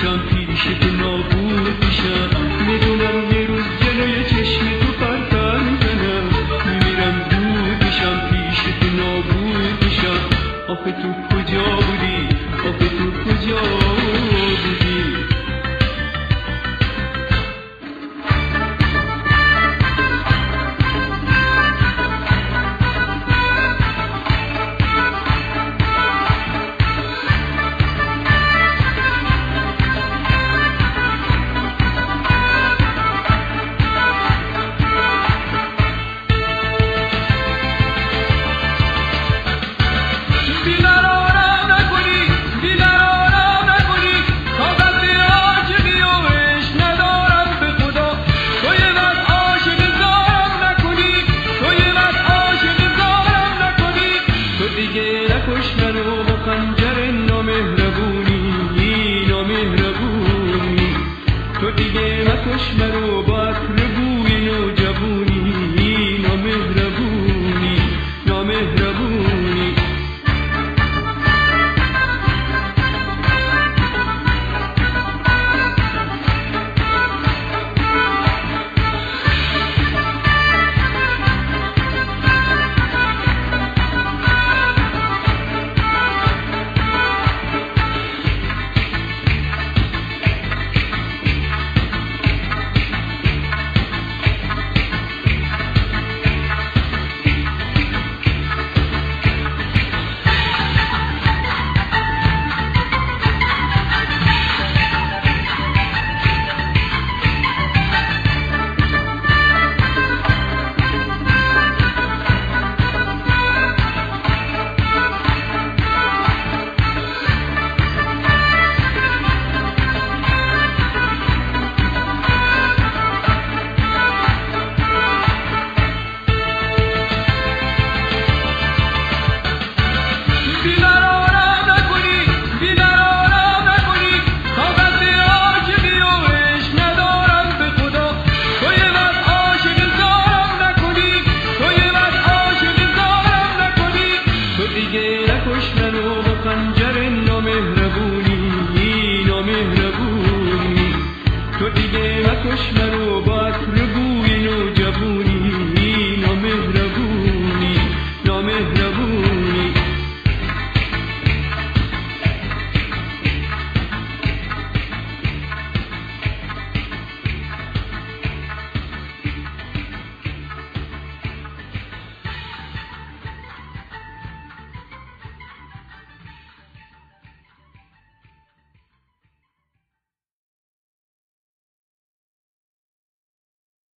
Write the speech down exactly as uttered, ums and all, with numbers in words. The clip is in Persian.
بشم، پیش تو نابود بشم. میدونم یه روز جلوی چشم تو پرتر میزنم، میمیرم دود بشم، پیش تو نابود بشم. آخه تو کجا بودی؟ آخه تو کجا بودی؟ نکش منو با خنجر نامهربونی، نامهربونی. تو دیگه نکش منو با عطر بوی نوجوونی، نامهربونی، نامهربونی. نکش منو با خنجر نامهربونی، نامهربونی. تو دیگه نکش منو